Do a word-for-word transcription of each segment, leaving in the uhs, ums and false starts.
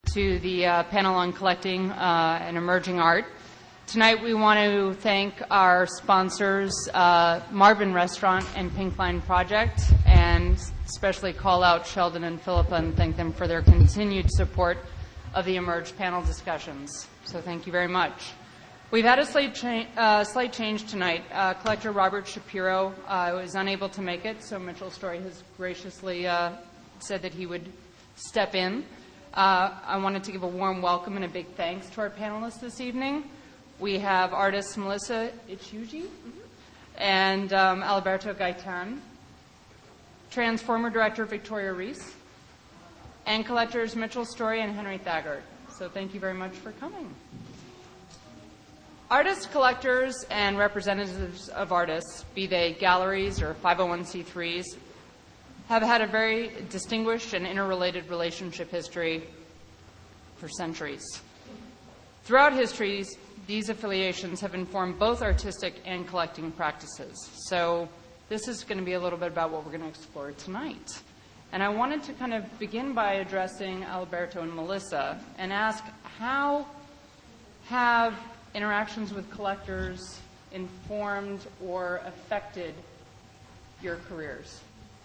to the uh, panel on collecting uh, and emerging art. Tonight we want to thank our sponsors, uh, Marvin Restaurant and Pink Line Project, and especially call out Sheldon and Philippa and thank them for their continued support of the Emerge panel discussions. So thank you very much. We've had a slight, cha- uh, slight change tonight. Uh, collector Robert Shapiro uh, was unable to make it, so Mitchell Story has graciously uh, said that he would step in. Uh, I wanted to give a warm welcome and a big thanks to our panelists this evening. We have artists Melissa Ichuji mm-hmm. and um, Alberto Gaitan, Transformer director Victoria Reese, and collectors Mitchell Story and Henry Thagard. So thank you very much for coming. Artists, collectors, and representatives of artists, be they galleries or five oh one c threes, have had a very distinguished and interrelated relationship history for centuries. Throughout histories, these affiliations have informed both artistic and collecting practices. So this is going to be a little bit about what we're going to explore tonight. And I wanted to kind of begin by addressing Alberto and Melissa and ask, how have interactions with collectors informed or affected your careers?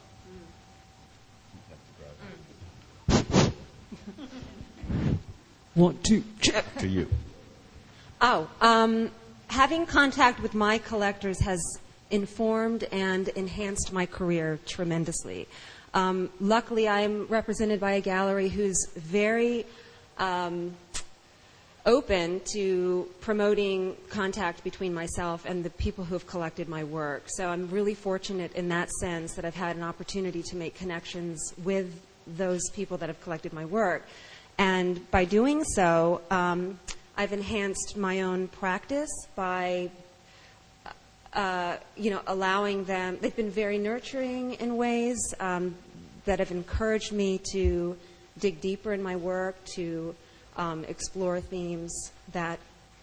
Mm. One, two, check. To you. Oh, um, having contact with my collectors has informed and enhanced my career tremendously. Um, luckily, I'm represented by a gallery who's very um, open to promoting contact between myself and the people who have collected my work. So I'm really fortunate in that sense that I've had an opportunity to make connections with those people that have collected my work. And by doing so, um, I've enhanced my own practice by uh, you know, allowing them. They've been very nurturing in ways um, that have encouraged me to dig deeper in my work, to Um, explore themes that,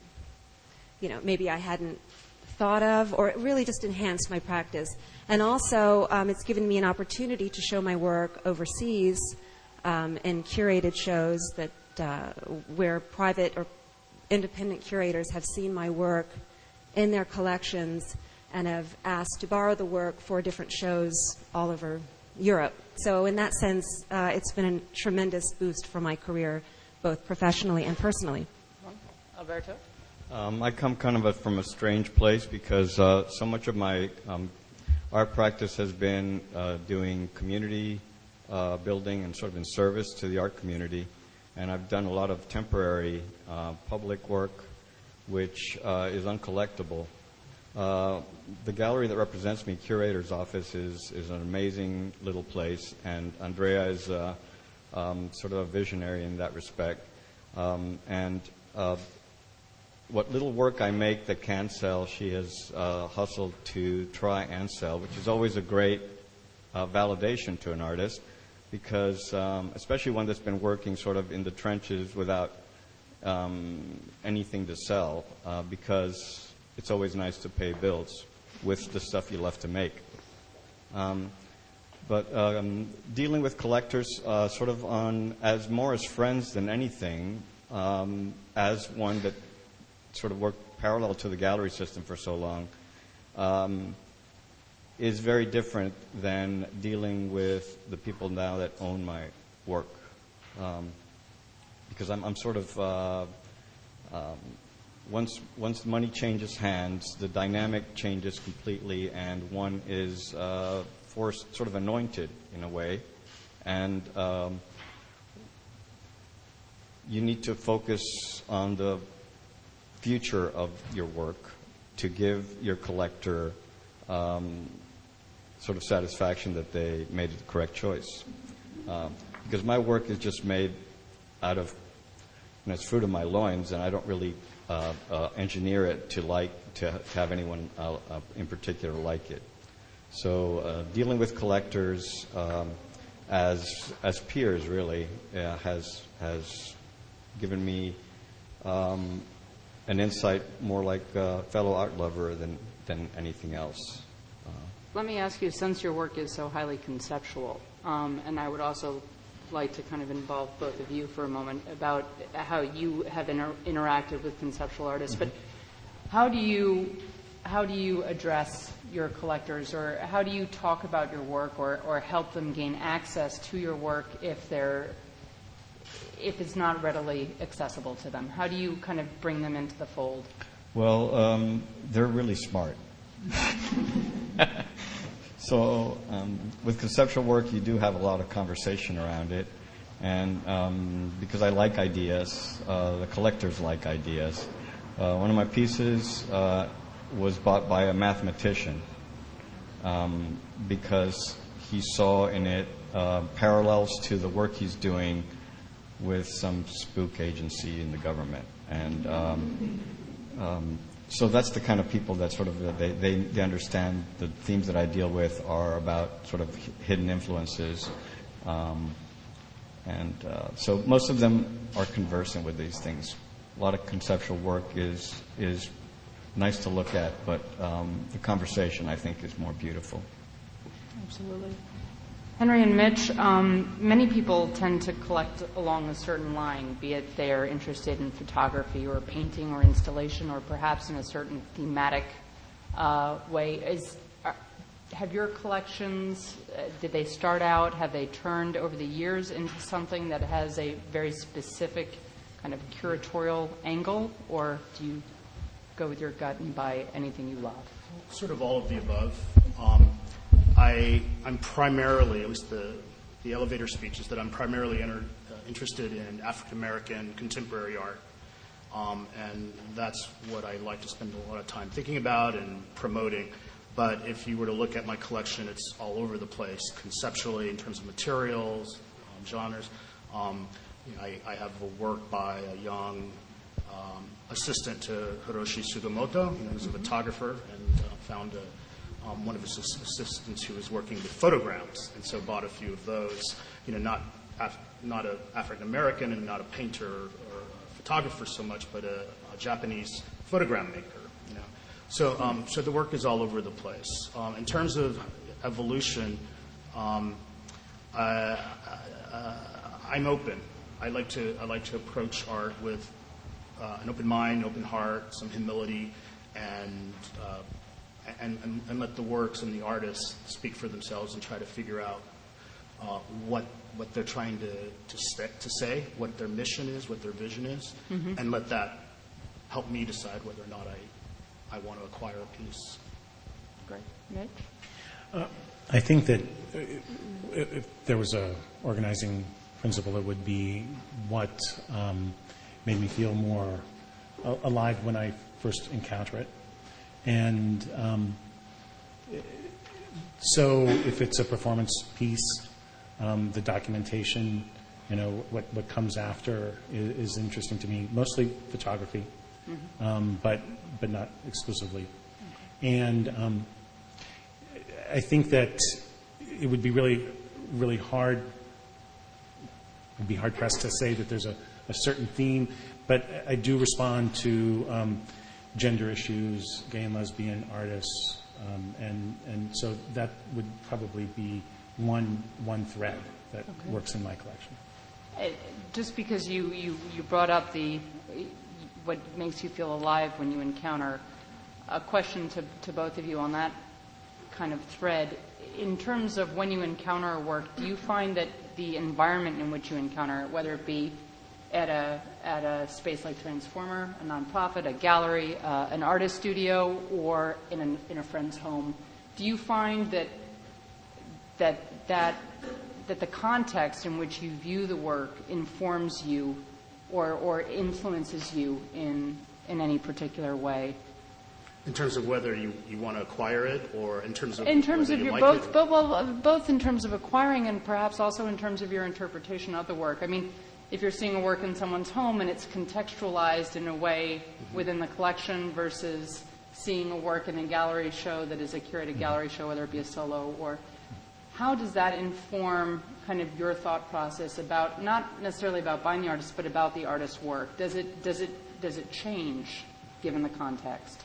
you know, maybe I hadn't thought of, or it really just enhanced my practice. And also, um, it's given me an opportunity to show my work overseas um, in curated shows that uh, where private or independent curators have seen my work in their collections and have asked to borrow the work for different shows all over Europe. So in that sense, uh, it's been a tremendous boost for my career, both professionally and personally. Alberto? Um, I come kind of a, from a strange place because uh, so much of my um, art practice has been uh, doing community uh, building and sort of in service to the art community. And I've done a lot of temporary uh, public work, which uh, is uncollectible. Uh, the gallery that represents me, Curator's Office, is, is an amazing little place. And Andrea is uh, Um, sort of a visionary in that respect. Um, and uh, what little work I make that can sell, she has uh, hustled to try and sell, which is always a great uh, validation to an artist, because um, especially one that's been working sort of in the trenches without um, anything to sell, uh, because it's always nice to pay bills with the stuff you left to make. Um, But um, dealing with collectors uh, sort of on as more as friends than anything, um, as one that sort of worked parallel to the gallery system for so long, um, is very different than dealing with the people now that own my work. Um, because I'm, I'm sort of, uh, um, once, once money changes hands, the dynamic changes completely, and one is Uh, forced, sort of anointed in a way, and um, you need to focus on the future of your work to give your collector um, sort of satisfaction that they made the correct choice. Um, because my work is just made out of, you know, it's fruit of my loins, and I don't really uh, uh, engineer it to like to, to have anyone uh, uh, in particular like it. So uh, dealing with collectors um, as as peers really uh, has has given me um, an insight more like a fellow art lover than than anything else. Uh, Let me ask you, since your work is so highly conceptual, um, and I would also like to kind of involve both of you for a moment about how you have inter- interacted with conceptual artists. Mm-hmm. But how do you how do you address your collectors, or how do you talk about your work, or, or help them gain access to your work if they're if it's not readily accessible to them? How do you kind of bring them into the fold? Well, um, they're really smart. So um, with conceptual work, you do have a lot of conversation around it. And um, because I like ideas, uh, the collectors like ideas. Uh, one of my pieces uh, was bought by a mathematician um, because he saw in it uh, parallels to the work he's doing with some spook agency in the government. And um, um, so that's the kind of people that sort of, they, they, they understand the themes that I deal with are about sort of hidden influences. Um, and uh, so most of them are conversant with these things. A lot of conceptual work is is nice to look at, but um, the conversation, I think, is more beautiful. Absolutely. Henry and Mitch, um, many people tend to collect along a certain line, be it they are interested in photography or painting or installation, or perhaps in a certain thematic uh, way. Is, are, have your collections, uh, did they start out, have they turned over the years into something that has a very specific kind of curatorial angle, or do you go with your gut and buy anything you love? Sort of all of the above. Um, I, I'm primarily, at least the, the elevator speech is that I'm primarily enter, uh, interested in African American contemporary art. Um, and that's what I like to spend a lot of time thinking about and promoting. But if you were to look at my collection, it's all over the place conceptually in terms of materials, um, genres. Um, you know, I, I have a work by a young um, assistant to Hiroshi Sugimoto, you know, who's a photographer, and uh, found a Um, one of his assistants who was working with photograms, and so bought a few of those. You know, not Af- not an African American and not a painter or a photographer so much, but a, a Japanese photogram maker. You know, so um, so the work is all over the place. Um, in terms of evolution, um, uh, uh, I'm open. I like to I like to approach art with uh, an open mind, open heart, some humility, and uh, And, and, and let the works and the artists speak for themselves and try to figure out uh, what what they're trying to to, st- to say, what their mission is, what their vision is, mm-hmm. and let that help me decide whether or not I I want to acquire a piece. Great. Mitch? Uh, I think that if there was a organizing principle, it would be what um, made me feel more alive when I first encounter it. And um, so if it's a performance piece, um, the documentation, you know, what, what comes after is, is interesting to me, mostly photography, mm-hmm. um, but but not exclusively. Okay. And um, I think that it would be really, really hard, it would be hard-pressed to say that there's a, a certain theme, but I do respond to um, gender issues, gay and lesbian artists, um, and and so that would probably be one one thread that okay. works in my collection. Uh, just because you, you, you brought up the what makes you feel alive when you encounter, a question to, to both of you on that kind of thread. In terms of when you encounter a work, do you find that the environment in which you encounter it, whether it be at a at a space like Transformer, a nonprofit, a gallery, uh, an artist studio, or in a, in a friend's home, do you find that that that that the context in which you view the work informs you, or or influences you in in any particular way? In terms of whether you, you want to acquire it, or in terms of in terms of you your like both, it? both well both in terms of acquiring and perhaps also in terms of your interpretation of the work. I mean, if you're seeing a work in someone's home and it's contextualized in a way mm-hmm. within the collection versus seeing a work in a gallery show that is a curated gallery show, whether it be a solo, or how does that inform kind of your thought process about, not necessarily about buying the artist, but about the artist's work? Does it does it does it change given the context?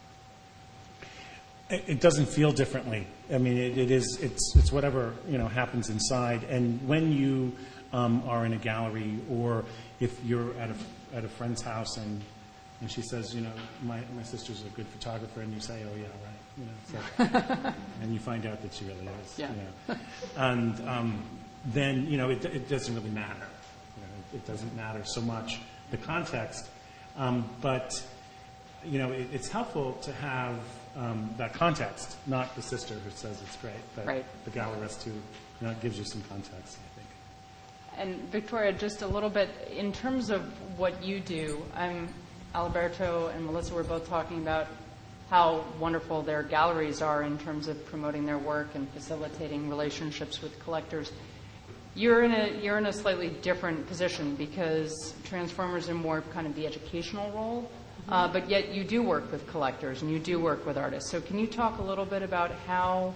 It doesn't feel differently. I mean, it, it is it's it's whatever, you know, happens inside, and when you um, are in a gallery, or if you're at a, at a friend's house and, and she says, you know, my, my sister's a good photographer, and you say, oh, yeah, right. You know, it's like, and you find out that she really is. Yeah. You know. And um, then, you know, it, it doesn't really matter. You know, it, it doesn't matter so much, the context. Um, but, you know, it, it's helpful to have um, that context, not the sister who says it's great, but Right. the gallerist who, you know, it gives you some context, I think. And Victoria, just a little bit, in terms of what you do, I'm, Alberto and Melissa were both talking about how wonderful their galleries are in terms of promoting their work and facilitating relationships with collectors. You're in a you're in a slightly different position because Transformers are more kind of the educational role, mm-hmm. uh, but yet you do work with collectors and you do work with artists. So can you talk a little bit about how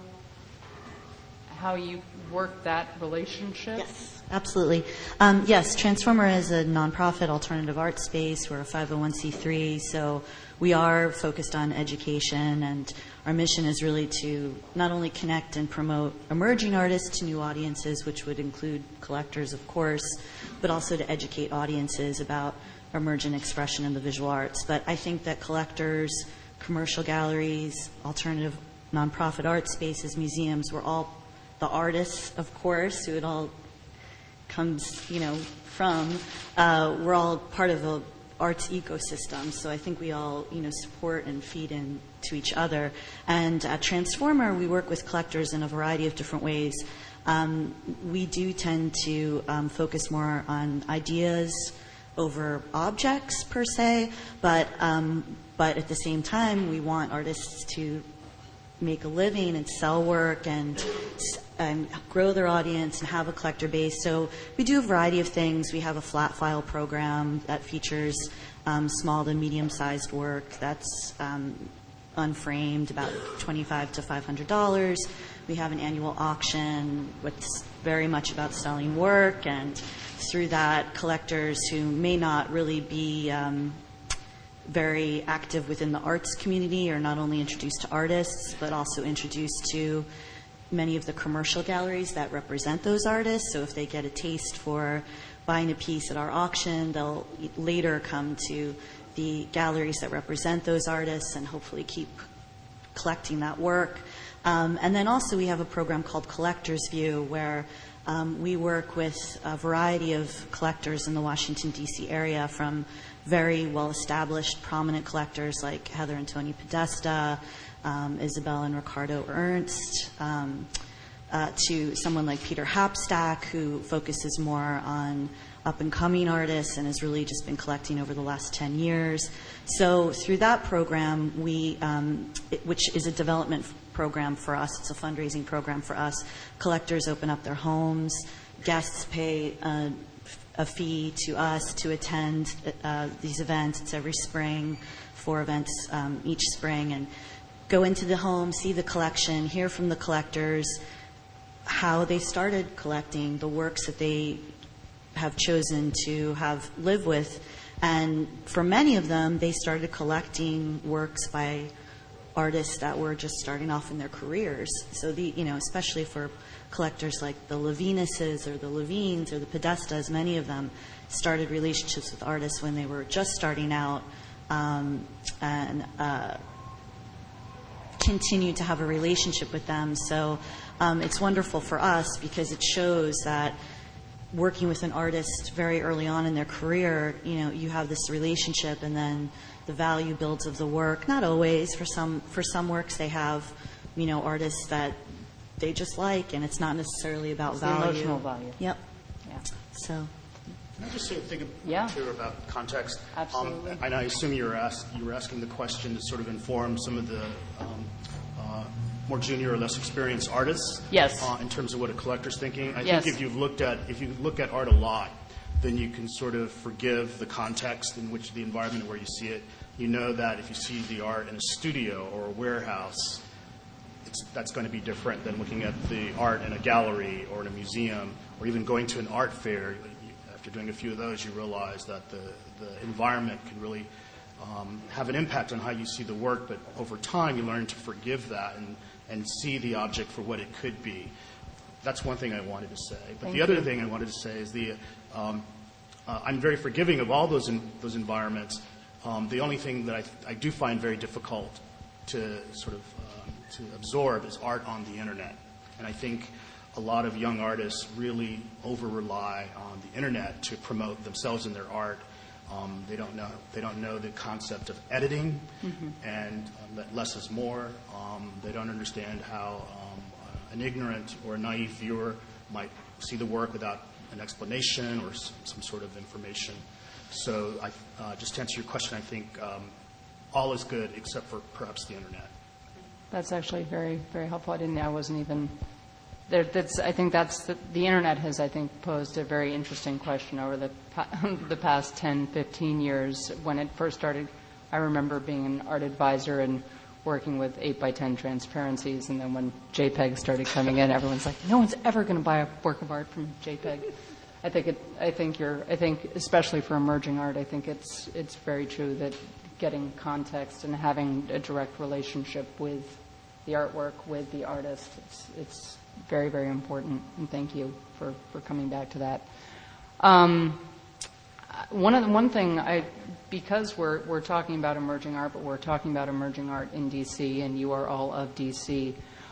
how you work that relationship? Yes, absolutely. Um, yes, Transformer is a nonprofit alternative art space. We're a five oh one c three, so we are focused on education, and our mission is really to not only connect and promote emerging artists to new audiences, which would include collectors, of course, but also to educate audiences about emergent expression in the visual arts. But I think that collectors, commercial galleries, alternative nonprofit art spaces, museums, we're all the artists, of course, who it all comes, you know, from. Uh, we're all part of a arts ecosystem, so I think we all, you know, support and feed into each other. And at Transformer, we work with collectors in a variety of different ways. Um, we do tend to um, focus more on ideas over objects per se, but um, but at the same time, we want artists to make a living and sell work and and grow their audience and have a collector base. So we do a variety of things. We have a flat file program that features um, small to medium-sized work that's um, unframed, about twenty-five to five hundred dollars. We have an annual auction, which is very much about selling work, and through that, collectors who may not really be um, very active within the arts community are not only introduced to artists, but also introduced to many of the commercial galleries that represent those artists. So if they get a taste for buying a piece at our auction, they'll later come to the galleries that represent those artists and hopefully keep collecting that work. Um, and then also we have a program called Collectors View, where um, we work with a variety of collectors in the Washington, D C area, from very well-established, prominent collectors like Heather and Tony Podesta, um, Isabel and Ricardo Ernst, um, uh, to someone like Peter Hapstack, who focuses more on up-and-coming artists and has really just been collecting over the last ten years. So through that program, we, um, it, which is a development f- program for us, it's a fundraising program for us, collectors open up their homes, guests pay uh, a fee to us to attend uh, these events. It's every spring, four events um, each spring, and go into the home, see the collection, hear from the collectors how they started collecting, the works that they have chosen to have live with. And for many of them, they started collecting works by artists that were just starting off in their careers. So the, you know, especially for collectors like the Levinuses or the Levines or the Podestas, many of them started relationships with artists when they were just starting out, um, and uh, continued to have a relationship with them. So um, it's wonderful for us because it shows that working with an artist very early on in their career, you know, you have this relationship, and then the value builds of the work. Not always. For some, for some works, they have, you know, artists that they just like, and it's not necessarily about It's value. the emotional value. Yep. Yeah. So. Can I just say a thing Yeah. too about context? Absolutely. Um, and I assume you were, ask, you were asking the question to sort of inform some of the um, uh, more junior or less experienced artists. Yes. Uh, in terms of what a collector's thinking. I Yes. think if you've looked at if you look at art a lot, then you can sort of forgive the context in which the environment where you see it. You know that if you see the art in a studio or a warehouse, it's, that's going to be different than looking at the art in a gallery or in a museum, or even going to an art fair. After doing a few of those, you realize that the, the environment can really um, have an impact on how you see the work, but over time you learn to forgive that and, and see the object for what it could be. that's one thing I wanted to say. But Thank the other you. thing I wanted to say is the um, uh, I'm very forgiving of all those in, those environments. Um, the only thing that I, I do find very difficult to sort of um, to absorb is art on the internet, and I think a lot of young artists really over-rely on the internet to promote themselves and their art. Um, they don't know they don't know the concept of editing, mm-hmm. and um, that less is more. Um, they don't understand how um, uh, an ignorant or a naive viewer might see the work without an explanation or some, some sort of information. So, I, uh, just to answer your question, I think um, all is good except for perhaps the internet. That's actually very, very helpful. I didn't. I wasn't even. There, that's, I think that's the, the internet has, I think, posed a very interesting question over the the past ten, fifteen years. When it first started, I remember being an art advisor and working with eight by ten transparencies, and then when JPEG started coming in, everyone's like, no one's ever going to buy a work of art from JPEG. I think it. I think you're. I think especially for emerging art, I think it's it's very true that getting context and having a direct relationship with the artwork, with the artist, it's it's very, very important. And thank you for, for coming back to that. Um, one of the, one thing I, because we're we're talking about emerging art, but we're talking about emerging art in D C, and you are all of D C.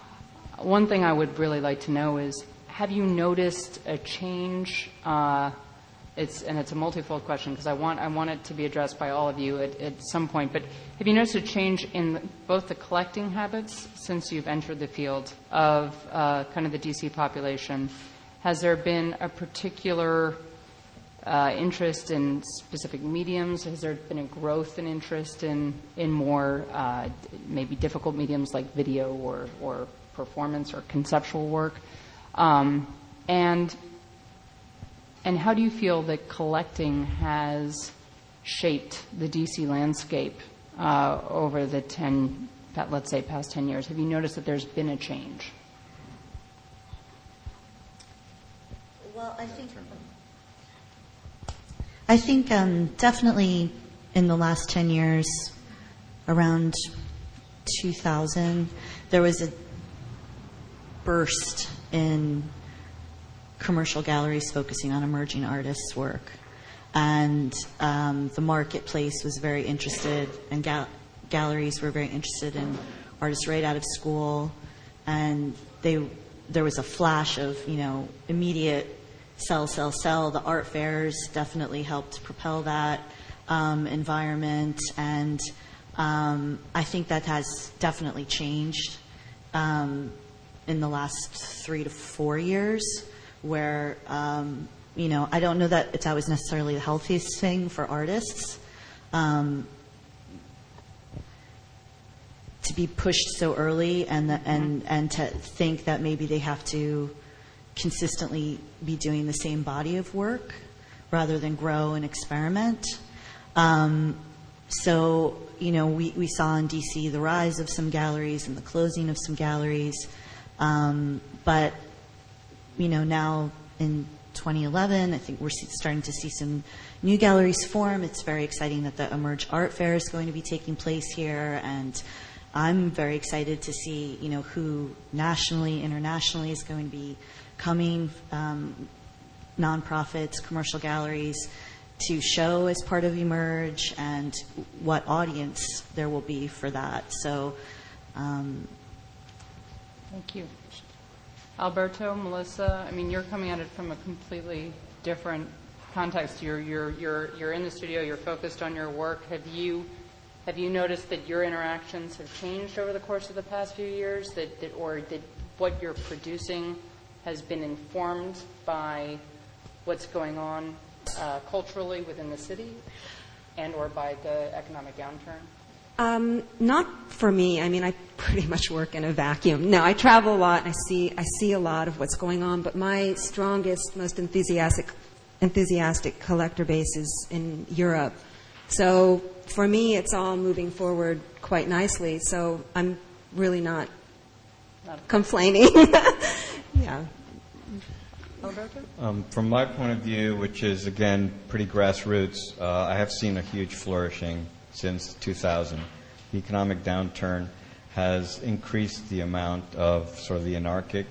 One thing I would really like to know is, have you noticed a change? Uh, it's and it's a multifold question because I want I want it to be addressed by all of you at, at some point. But have you noticed a change in both the collecting habits since you've entered the field of uh, kind of the D C population? Has there been a particular uh, interest in specific mediums? Has there been a growth in interest in in more uh, maybe difficult mediums like video or or performance or conceptual work? Um, and and how do you feel that collecting has shaped the D C landscape uh, over the ten, let's say, past ten years? Have you noticed that there's been a change? Well, I think I think um, definitely in the last ten years, around two thousand, there was a burst in commercial galleries focusing on emerging artists' work. And um, the marketplace was very interested, and gal- galleries were very interested in artists right out of school. And they, there was a flash of, you know, immediate sell, sell, sell. The art fairs definitely helped propel that um, environment. And um, I think that has definitely changed um, in the last three to four years, where, um, you know, I don't know that it's always necessarily the healthiest thing for artists um, to be pushed so early and, the, and, and to think that maybe they have to consistently be doing the same body of work rather than grow and experiment. Um, so, you know, we, we saw in D C the rise of some galleries and the closing of some galleries. Um, but, you know, now in twenty eleven, I think we're starting to see some new galleries form. It's very exciting that the Emerge Art Fair is going to be taking place here, and I'm very excited to see, you know, who nationally, internationally is going to be coming, um, nonprofits, commercial galleries, to show as part of Emerge, and what audience there will be for that. So, um, Thank you. Alberto, Melissa, I mean, you're coming at it from a completely different context. You're, you're, you're, you're in the studio, you're focused on your work. Have you, have you noticed that your interactions have changed over the course of the past few years, that, that, or that what you're producing has been informed by what's going on uh, culturally within the city and or by the economic downturn? Um, not for me. I mean, I pretty much work in a vacuum. No, I travel a lot. And I see I see a lot of what's going on. But my strongest, most enthusiastic enthusiastic collector base is in Europe. So for me, it's all moving forward quite nicely. So I'm really not, not complaining. Yeah. Alberto? Um, from my point of view, which is again pretty grassroots, uh, I have seen a huge flourishing since two thousand. The economic downturn has increased the amount of sort of the anarchic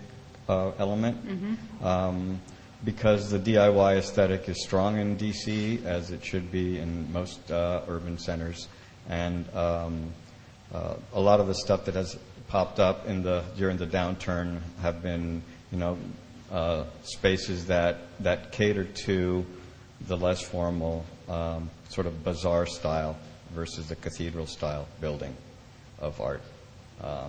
uh, element. Um, because the D I Y aesthetic is strong in D C, as it should be in most uh, urban centers. And um, uh, a lot of the stuff that has popped up in the during the downturn have been, you know, uh, spaces that, that cater to the less formal um, sort of bazaar style versus the cathedral style building of art. Um,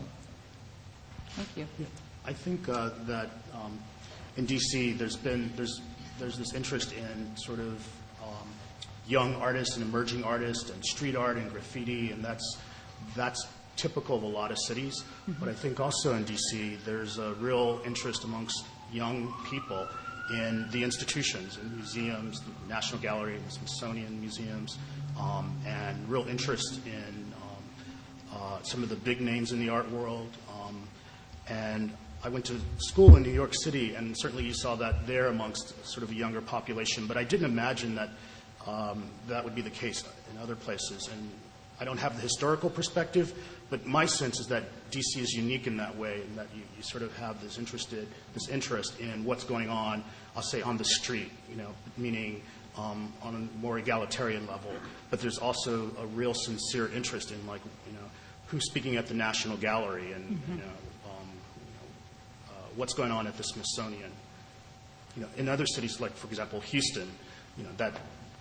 Thank you. I think uh, that um, in D C there's been there's there's this interest in sort of um, young artists and emerging artists and street art and graffiti, and that's that's typical of a lot of cities. Mm-hmm. But I think also in D C there's a real interest amongst young people in the institutions, in museums, the National Gallery, the Smithsonian museums, um, and real interest in um, uh, some of the big names in the art world. Um, and I went to school in New York City, and certainly you saw that there amongst sort of a younger population. But I didn't imagine that um, that would be the case in other places. And I don't have the historical perspective, but my sense is that D C is unique in that way, in that you, you sort of have this interested, this interest in what's going on, I'll say, on the street, you know, meaning um, on a more egalitarian level. But there's also a real sincere interest in, like, you know, who's speaking at the National Gallery, and mm-hmm. you know, um, you know uh, what's going on at the Smithsonian. You know, in other cities, like for example Houston, you know, that.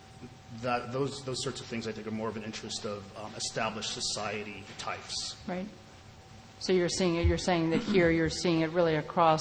That, those those sorts of things, I think, are more of an interest of um, established society types. Right. So you're seeing it. You're saying that here you're seeing it really across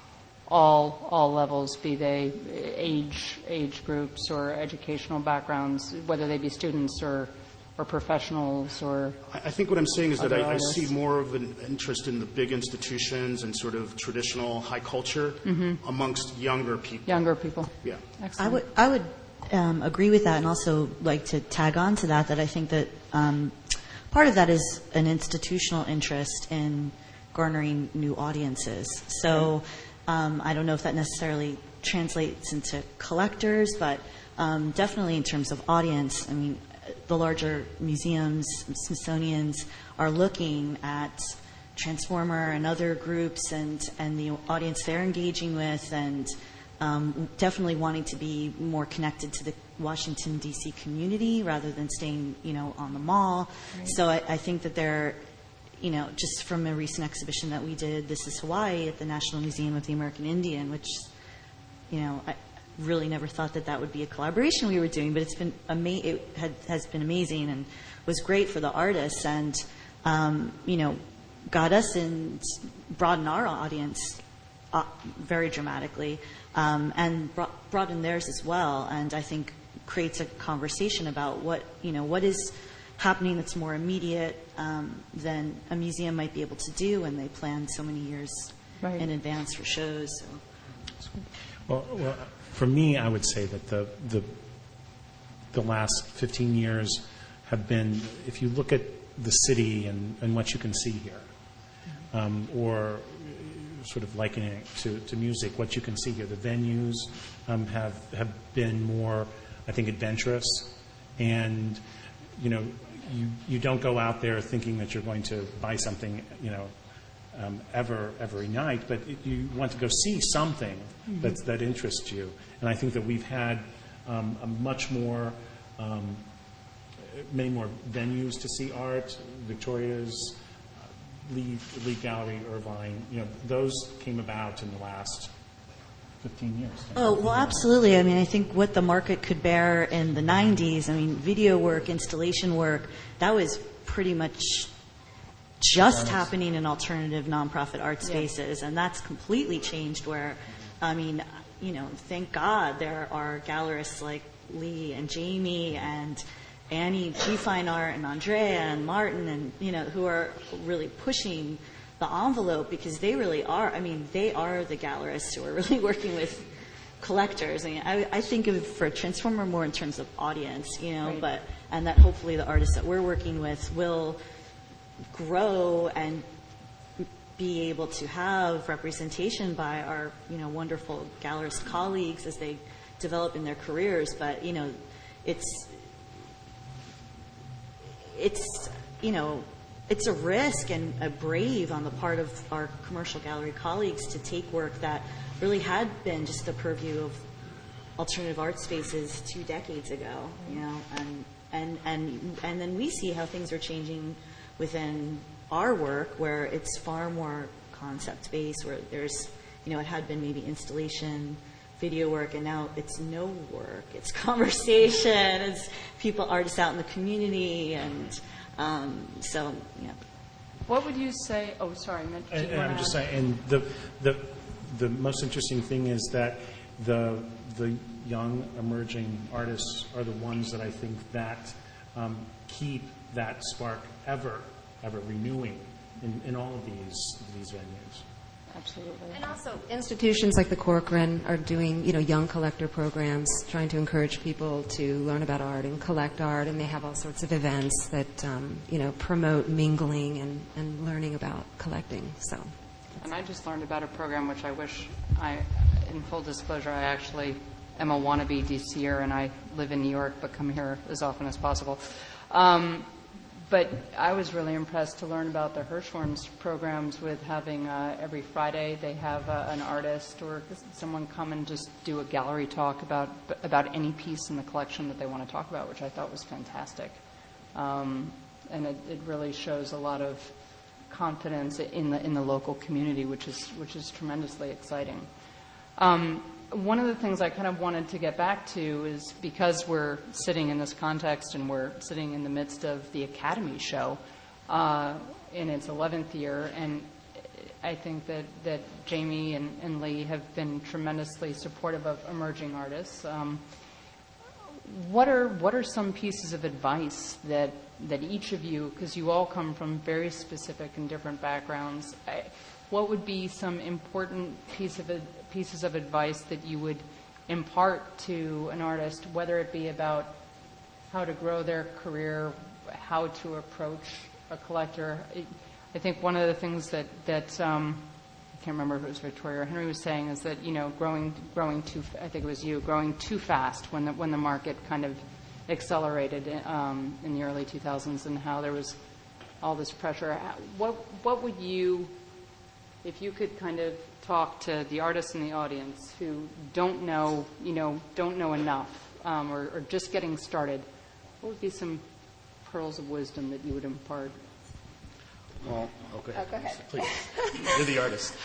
all all levels, be they age age groups or educational backgrounds, whether they be students or or professionals or. I, I think what I'm saying is that I, I see artists. more of an interest in the big institutions and sort of traditional high culture mm-hmm. amongst younger people. Younger people. Yeah. Excellent. I would I would um, agree with that, and also like to tag on to that. That I think that um, part of that is an institutional interest in garnering new audiences. So um, I don't know if that necessarily translates into collectors, but um, definitely in terms of audience. I mean, the larger museums, Smithsonians, are looking at Transformer and other groups and, and the audience they're engaging with, and um, definitely wanting to be more connected to the Washington, D C community rather than staying, you know, on the mall. Right. So I, I think that they're, you know, just from a recent exhibition that we did, This is Hawaii, at the National Museum of the American Indian, which, you know, I really never thought that that would be a collaboration we were doing, but it's been ama- it had, has been amazing and was great for the artists, and um, you know, got us and broadened our audience uh, very dramatically, um, and brought, broadened theirs as well. And I think creates a conversation about what you know what is happening that's more immediate um, than a museum might be able to do when they plan so many years right. in advance for shows. So. Well, well, for me, I would say that the the the last fifteen years have been, if you look at the city and, and what you can see here, um, or sort of likening it to, to music, what you can see here, the venues um, have have been more, I think, adventurous, and you know, you you don't go out there thinking that you're going to buy something, you know. Um, ever every night, but it, you want to go see something mm-hmm. that that interests you, and I think that we've had um, a much more, um, many more venues to see art. Victoria's, uh, Lee, Lee Gallery, Irvine, you know, those came about in the last fifteen years. Oh, well, absolutely. I mean, I think what the market could bear in the nineties, I mean, video work, installation work, that was pretty much just happening in alternative nonprofit art spaces, yeah. and that's completely changed where, I mean, you know, thank God there are gallerists like Lee and Jamie and Annie, G Fine Art, and Andrea and Martin, and, you know, who are really pushing the envelope, because they really are, I mean, they are the gallerists who are really working with collectors. I mean, I, I think of for Transformer more in terms of audience, you know, right. but, and that hopefully the artists that we're working with will grow and be able to have representation by our, you know, wonderful gallerist colleagues as they develop in their careers. But, you know, it's, it's, you know, it's a risk and a brave on the part of our commercial gallery colleagues to take work that really had been just the purview of alternative art spaces two decades ago, you know, and and and and then we see how things are changing within our work, where it's far more concept based, where there's, you know, it had been maybe installation, video work, and now it's no work. It's conversation. It's people, artists out in the community, and um, so, yeah. What would you say? Oh, sorry. Mitch, And, did you and I'm wanna just add? saying, and the, the, the most interesting thing is that the, the young emerging artists are the ones that I think that um, keep that spark ever, ever renewing in, in all of these, these venues. Absolutely. And also, institutions like the Corcoran are doing, you know, young collector programs, trying to encourage people to learn about art and collect art, and they have all sorts of events that, um, you know, promote mingling and, and learning about collecting. So, And I just learned about a program which I wish I, in full disclosure, I actually am a wannabe D C er, and I live in New York but come here as often as possible. Um, But I was really impressed to learn about the Hirshhorn's programs with having uh, every Friday they have uh, an artist or someone come and just do a gallery talk about about any piece in the collection that they want to talk about, which I thought was fantastic. Um, and it, it really shows a lot of confidence in the in the local community, which is which is tremendously exciting. Um, One of the things I kind of wanted to get back to is, because we're sitting in this context and we're sitting in the midst of the Academy Show uh, in its eleventh year, and I think that, that Jamie and, and Lee have been tremendously supportive of emerging artists. Um, what are what are some pieces of advice that, that each of you, because you all come from very specific and different backgrounds, I, what would be some important piece of pieces of advice that you would impart to an artist, whether it be about how to grow their career, how to approach a collector? I think one of the things that, that um, I can't remember if it was Victoria or Henry was saying, is that, you know, growing growing too, I think it was you, growing too fast when the, when the market kind of accelerated um, in the early two thousands, and how there was all this pressure. What what would you, if you could kind of talk to the artists in the audience who don't know, you know, don't know enough, um, or, or just getting started, what would be some pearls of wisdom that you would impart? Well, okay. Oh, go ahead. Please. You're the artist.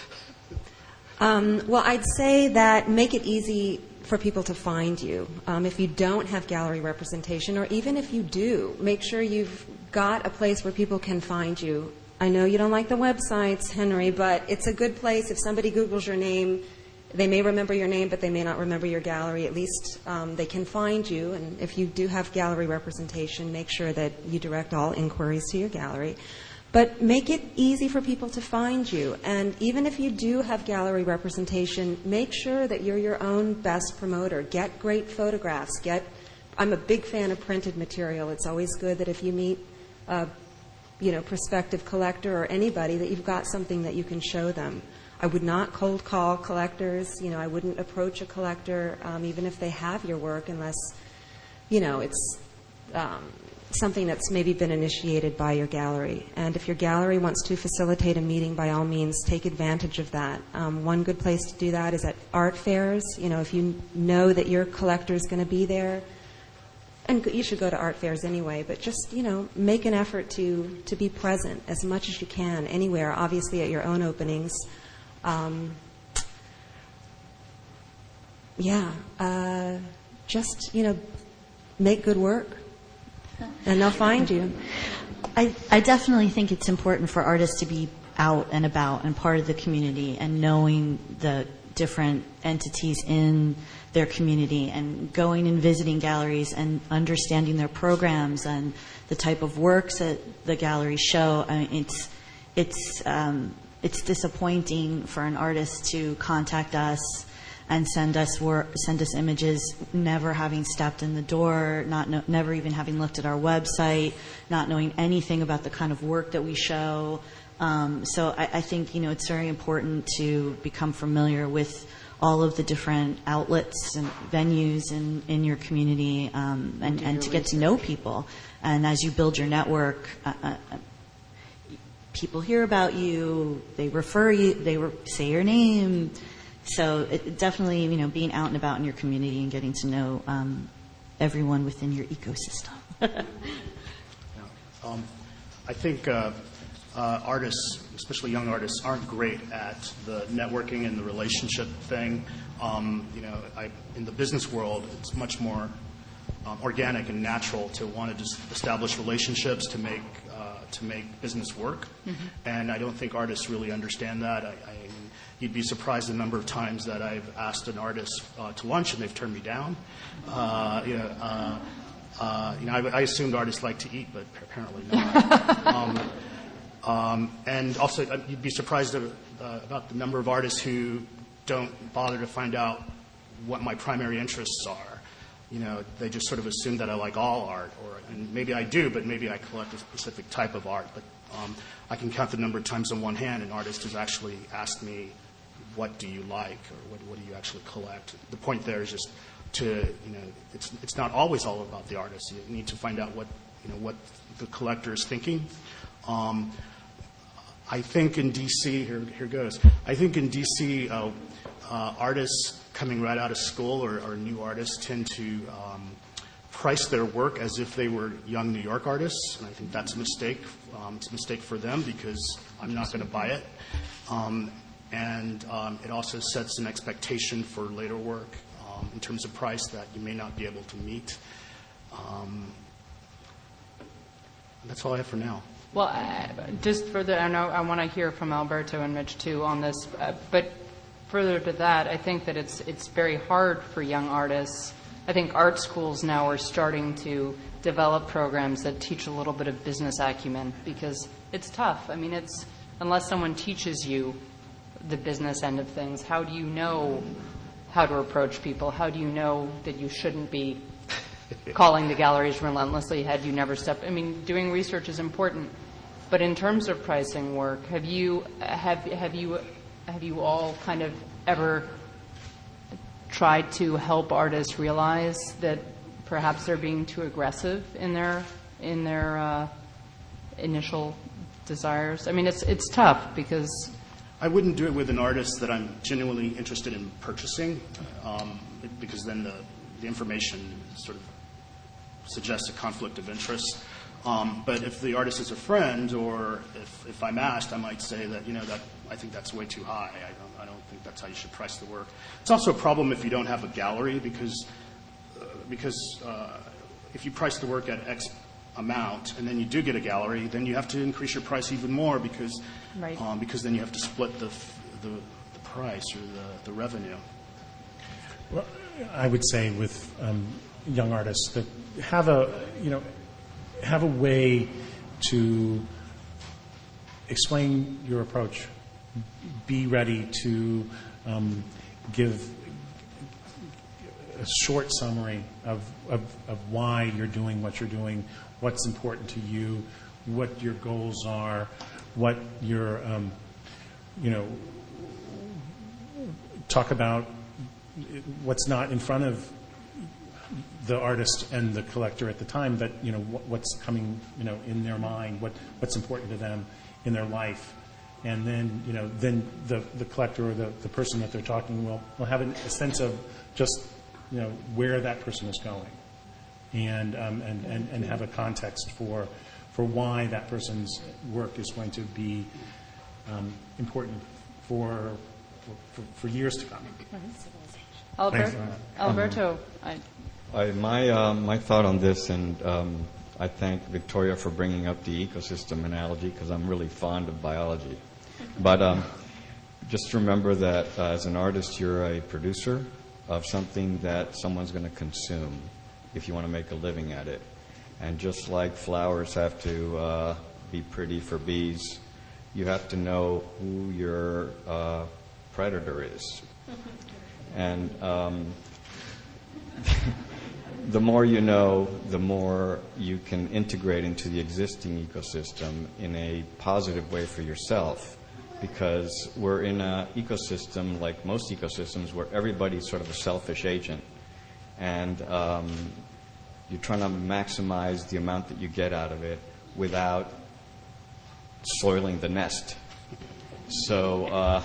Um, well, I'd say that make it easy for people to find you. Um, if you don't have gallery representation, or even if you do, make sure you've got a place where people can find you. I know you don't like the websites, Henry, but it's a good place. If somebody Googles your name, they may remember your name, but they may not remember your gallery. At least um, they can find you. And if you do have gallery representation, make sure that you direct all inquiries to your gallery. But make it easy for people to find you. And even if you do have gallery representation, make sure that you're your own best promoter. Get great photographs. Get. I'm a big fan of printed material. It's always good that if you meet uh, you know, prospective collector or anybody, that you've got something that you can show them. I would not cold call collectors. You know, I wouldn't approach a collector, um, even if they have your work, unless, you know, it's um, something that's maybe been initiated by your gallery. And if your gallery wants to facilitate a meeting, by all means, take advantage of that. Um, one good place to do that is at art fairs. You know, if you know that your collector is going to be there, and you should go to art fairs anyway, but just, you know, make an effort to, to be present as much as you can anywhere, obviously at your own openings. Um, yeah, uh, just, you know, make good work, and they'll find you. I, I definitely think it's important for artists to be out and about and part of the community, and knowing the different entities in their community, and going and visiting galleries and understanding their programs and the type of works that the galleries show. I mean, it's it's um, it's disappointing for an artist to contact us and send us work, send us images, never having stepped in the door, not know, never even having looked at our website, not knowing anything about the kind of work that we show. Um, so I, I think, you know, it's very important to become familiar with all of the different outlets and venues in, in your community, um, and, and to get to know people. And as you build your network, uh, uh, people hear about you, they refer you, they re- say your name. So it, definitely, you know, being out and about in your community and getting to know um, everyone within your ecosystem. Yeah. Um, I think uh, uh, artists, especially young artists, aren't great at the networking and the relationship thing. Um, you know, I, in the business world, it's much more um, organic and natural to want to just establish relationships to make uh, to make business work. Mm-hmm. And I don't think artists really understand that. I, I, you'd be surprised the number of times that I've asked an artist uh, to lunch and they've turned me down. Uh, you know. Uh, Uh, you know, I, I assumed artists like to eat, but apparently not. um, um, and also, uh, you'd be surprised uh, about the number of artists who don't bother to find out what my primary interests are. You know, they just sort of assume that I like all art, or and maybe I do, but maybe I collect a specific type of art. But um, I can count the number of times on one hand an artist has actually asked me, "What do you like?" or "What, what do you actually collect?" The point there is just to, you know, it's it's not always all about the artist. You need to find out what, you know, what the collector is thinking. Um, I think in D C, here here goes. I think in D C, uh, uh, artists coming right out of school or, or new artists tend to um, price their work as if they were young New York artists, and I think that's a mistake. Um, it's a mistake for them because I'm not going to buy it, um, and um, it also sets an expectation for later work in terms of price that you may not be able to meet. Um, that's all I have for now. Well, uh, just further, I know I want to hear from Alberto and Mitch too on this, uh, but further to that, I think that it's it's very hard for young artists. I think art schools now are starting to develop programs that teach a little bit of business acumen because it's tough. I mean, it's unless someone teaches you the business end of things, how do you know how to approach people? How do you know that you shouldn't be calling the galleries relentlessly had you never stepped? I mean, doing research is important, but in terms of pricing work, have you have have you have you all kind of ever tried to help artists realize that perhaps they're being too aggressive in their in their uh, initial desires? I mean, it's it's tough because I wouldn't do it with an artist that I'm genuinely interested in purchasing, um, because then the, the information sort of suggests a conflict of interest. Um, but if the artist is a friend, or if, if I'm asked, I might say that, you know, that I think that's way too high. I don't, I don't think that's how you should price the work. It's also a problem if you don't have a gallery, because uh, because uh, if you price the work at X amount and then you do get a gallery, then you have to increase your price even more because right. um, because then you have to split the the, the price or the, the revenue. Well, I would say with um, young artists that have a you know have a way to explain your approach. Be ready to um, give a short summary of, of of why you're doing what you're doing, what's important to you, what your goals are, what your, um, you know, talk about what's not in front of the artist and the collector at the time, but, you know, what, what's coming, you know, in their mind, what, what's important to them in their life. And then, you know, then the, the collector or the, the person that they're talking will, will have a, a sense of just, you know, where that person is going. And, um, and, and, and have a context for for why that person's work is going to be um, important for, for for years to come. Albert, Alberto, um, I, I, my uh, my thought on this, and um, I thank Victoria for bringing up the ecosystem analogy because I'm really fond of biology. But um, just remember that uh, as an artist, you're a producer of something that someone's going to consume if you want to make a living at it. And just like flowers have to uh, be pretty for bees, you have to know who your uh, predator is. And um, the more you know, the more you can integrate into the existing ecosystem in a positive way for yourself, because we're in an ecosystem, like most ecosystems, where everybody's sort of a selfish agent. And um, you're trying to maximize the amount that you get out of it without soiling the nest. So uh,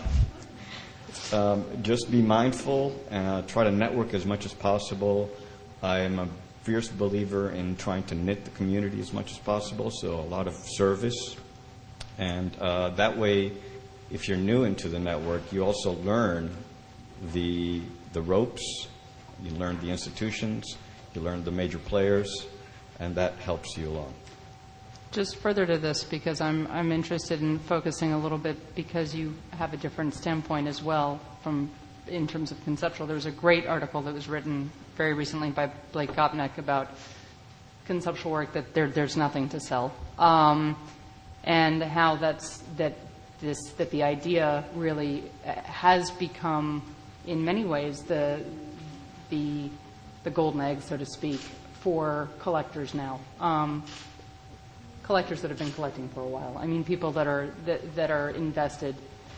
um, just be mindful and uh, try to network as much as possible. I am a fierce believer in trying to knit the community as much as possible, so a lot of service. And uh, that way, if you're new into the network, you also learn the the ropes, you learn the institutions, you learn the major players, and that helps you along. Just further to this, because I'm I'm interested in focusing a little bit, because you have a different standpoint as well from in terms of conceptual. There was a great article that was written very recently by Blake Gopnik about conceptual work that there there's nothing to sell, um, and how that's that this that the idea really has become in many ways the the the golden egg, so to speak, for collectors now. Um, collectors that have been collecting for a while. I mean, people that are that, that are invested.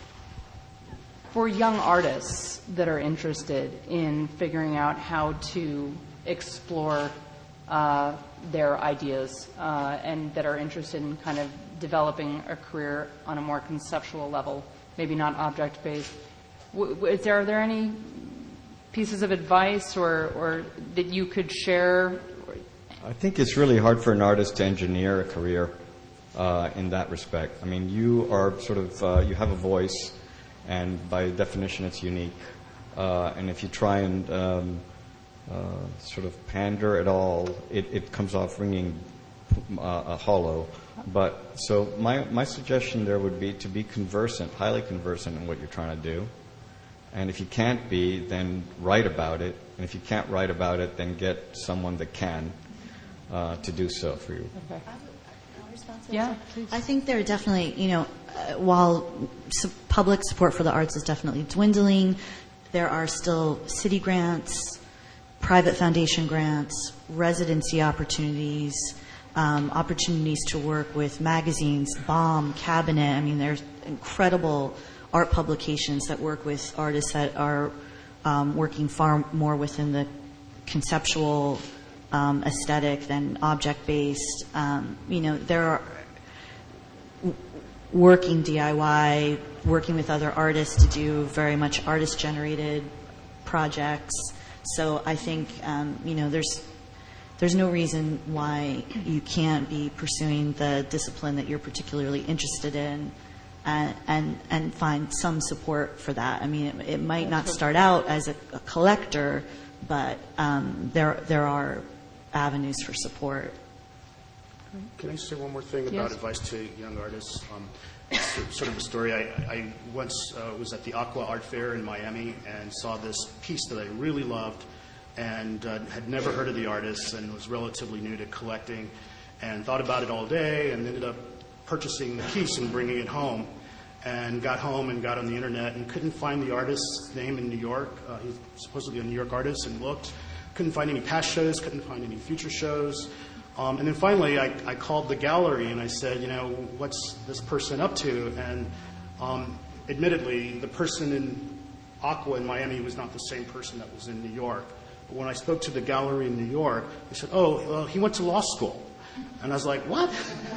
For young artists that are interested in figuring out how to explore uh, their ideas uh, and that are interested in kind of developing a career on a more conceptual level, maybe not object-based. W- w- is there, are there any pieces of advice or, or that you could share? I think it's really hard for an artist to engineer a career uh, in that respect. I mean, you are sort of, uh, you have a voice, and by definition it's unique. Uh, and if you try and um, uh, sort of pander at all, it, it comes off ringing uh, hollow. But so my, my suggestion there would be to be conversant, highly conversant in what you're trying to do. And if you can't be, then write about it. And if you can't write about it, then get someone that can uh, to do so for you. Okay. Yeah, I think there are definitely, you know, uh, while su- public support for the arts is definitely dwindling, there are still city grants, private foundation grants, residency opportunities, um, opportunities to work with magazines, Bomb, Cabinet. I mean, there's incredible art publications that work with artists that are um, working far more within the conceptual um, aesthetic than object-based. Um, you know, there are w- working D I Y, working with other artists to do very much artist-generated projects. So I think, um, you know, there's there's no reason why you can't be pursuing the discipline that you're particularly interested in and and, and find some support for that. I mean, it, it might not start out as a, a collector, but um, there there are avenues for support. Can I say one more thing about Yes. advice to young artists? Um, it's sort of a story. I, I once uh, was at the Aqua Art Fair in Miami and saw this piece that I really loved and uh, had never heard of the artist and was relatively new to collecting and thought about it all day and ended up purchasing the piece and bringing it home, and got home and got on the internet and couldn't find the artist's name in New York. Uh, he's supposedly a New York artist, and looked. Couldn't find any past shows, couldn't find any future shows. Um, and then finally I, I called the gallery and I said, you know, what's this person up to? And um, admittedly, the person in Aqua in Miami was not the same person that was in New York. But when I spoke to the gallery in New York, they said, oh, well, he went to law school. And I was like, what?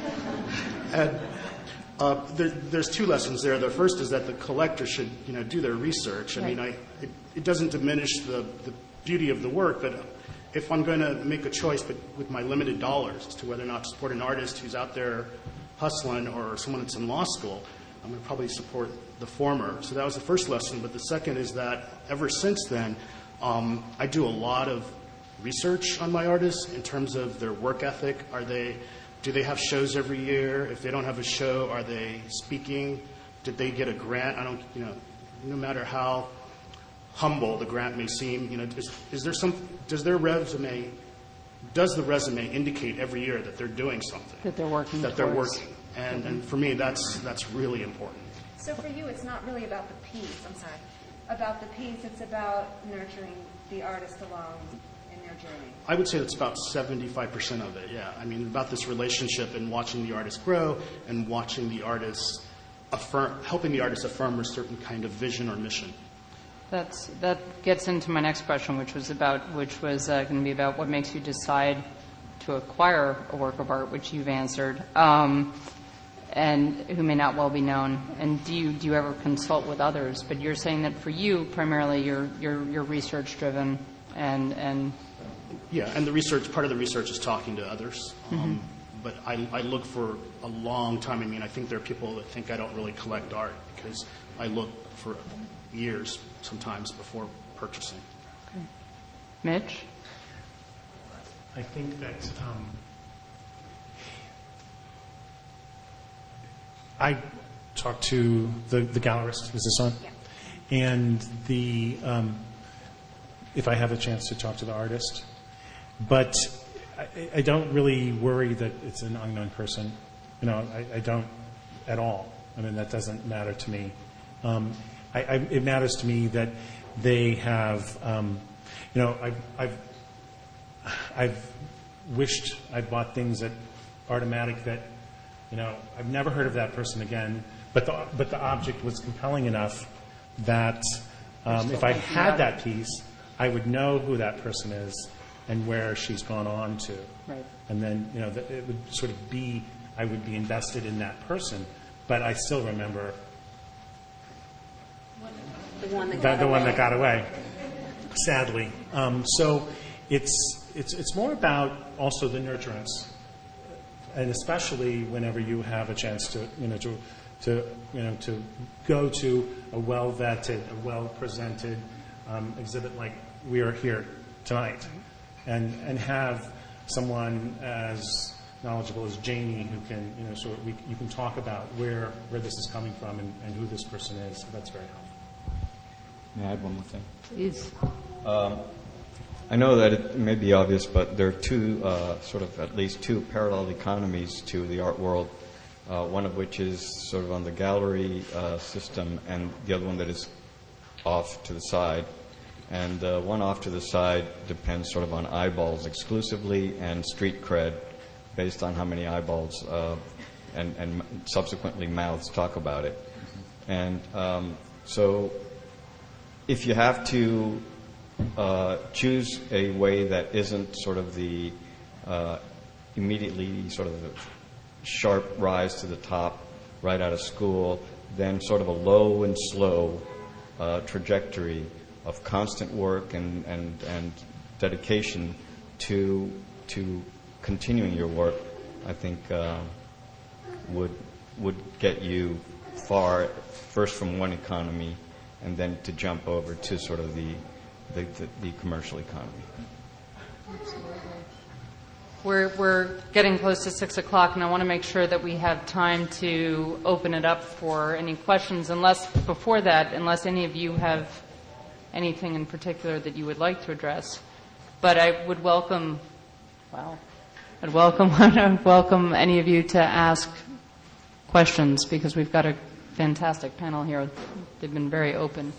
and uh, there, there's two lessons there. The first is that the collector should, you know, do their research. I Right. mean, I, it, it doesn't diminish the, the beauty of the work, but if I'm going to make a choice but with my limited dollars as to whether or not to support an artist who's out there hustling or someone that's in law school, I'm going to probably support the former. So that was the first lesson. But the second is that ever since then, um, I do a lot of research on my artists in terms of their work ethic. Are they, do they have shows every year? If they don't have a show, are they speaking? Did they get a grant? I don't, you know, no matter how humble the grant may seem, you know, is, is there some, does their resume, does the resume indicate every year that they're doing something? That they're working That they're towards. working. And, and for me, that's, that's really important. So for you, it's not really about the piece, I'm sorry, about the piece, it's about nurturing the artist along in their journey. I would say that's about seventy-five percent of it, yeah. I mean, about this relationship and watching the artist grow and watching the artist affirm, helping the artist affirm a certain kind of vision or mission. That's, that gets into my next question, which was about, which was uh, going to be about what makes you decide to acquire a work of art, which you've answered. Um, and who may not well be known? And do you do you ever consult with others? But you're saying that for you, primarily, you're you're you're research driven, and and yeah, and the research part of the research is talking to others. Mm-hmm. Um, but I, I look for a long time. I mean, I think there are people that think I don't really collect art because I look for years sometimes before purchasing. Okay. Mitch? I think that um, I talked to the, the gallerist. Is this on? Yeah. And the um, if I have a chance to talk to the artist, but I, I don't really worry that it's an unknown person. You know, I, I don't at all. I mean, that doesn't matter to me. Um, I, I, it matters to me that they have, um, you know, I've, I've, I've wished I'd bought things at Artomatic that, you know, I've never heard of that person again, but the, but the object was compelling enough that um, if I had that piece, I would know who that person is and where she's gone on to. Right. And then, you know, the, it would sort of be, I would be invested in that person, but I still remember The one that the, got the one away. that got away, sadly. Um, so it's, it's, it's more about also the nurturance, and especially whenever you have a chance to, you know, to, to, you know, to go to a well-vetted, a well-presented um, exhibit like we are here tonight, and, and have someone as knowledgeable as Jamie who can, you know, sort of we, you can talk about where, where this is coming from and, and who this person is. That's very helpful. May I add one more thing? Please. Um, I know that it may be obvious, but there are two, uh, sort of at least two parallel economies to the art world, uh, one of which is sort of on the gallery uh, system and the other one that is off to the side. And uh, one off to the side depends sort of on eyeballs exclusively and street cred based on how many eyeballs uh, and, and subsequently mouths talk about it. And um, so if you have to uh, choose a way that isn't sort of the uh, immediately sort of the sharp rise to the top right out of school, then sort of a low and slow uh, trajectory of constant work and, and, and dedication to to continuing your work, I think uh, would would get you far, first from one economy and then to jump over to sort of the the, the, the commercial economy. We're, we're getting close to six o'clock, and I want to make sure that we have time to open it up for any questions, unless, before that, unless any of you have anything in particular that you would like to address. But I would welcome, wow, I'd welcome, I'd welcome any of you to ask questions, because we've got a fantastic panel here. They've been very open.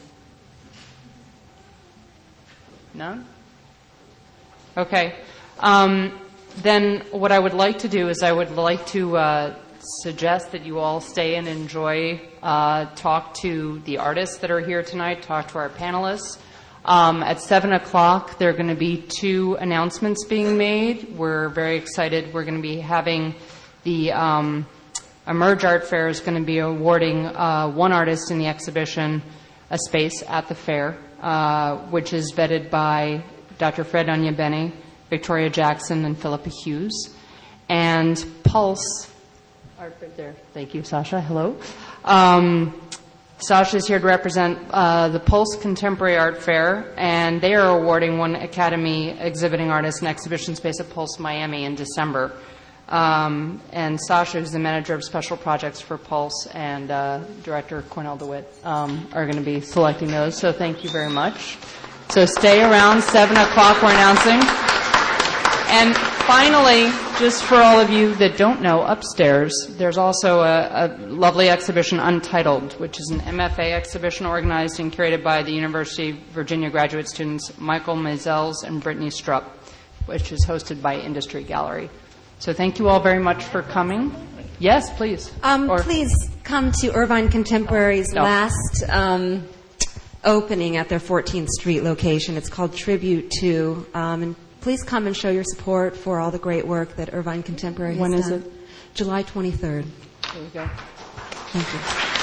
None? Okay. Um, then what I would like to do is I would like to uh, suggest that you all stay and enjoy, uh, talk to the artists that are here tonight, talk to our panelists. Um, at seven o'clock, there are going to be two announcements being made. We're very excited. We're going to be having the um, Emerge Art Fair is going to be awarding uh, one artist in the exhibition a space at the fair, uh, which is vetted by Doctor Fred Onyebene, Victoria Jackson, and Philippa Hughes. And Pulse, art right there. Thank you, Sasha. Hello. Um, Sasha is here to represent uh, the Pulse Contemporary Art Fair, and they are awarding one Academy exhibiting artist an exhibition space at Pulse Miami in December. Um, and Sasha, who's the manager of special projects for Pulse, and uh, director Cornell DeWitt, um, are going to be selecting those. So thank you very much. So stay around. seven o'clock we're announcing. And finally, just for all of you that don't know, upstairs, there's also a, a lovely exhibition, Untitled, which is an M F A exhibition organized and curated by the University of Virginia graduate students Michael Maisels and Brittany Strupp, which is hosted by Industry Gallery. So thank you all very much for coming. Yes, please. Um, Or- please come to Irvine Contemporary's No. last um, opening at their fourteenth Street location. It's called Tribute to. Um, and please come and show your support for all the great work that Irvine Contemporary has When is done. it? July twenty-third. There you go. Thank you.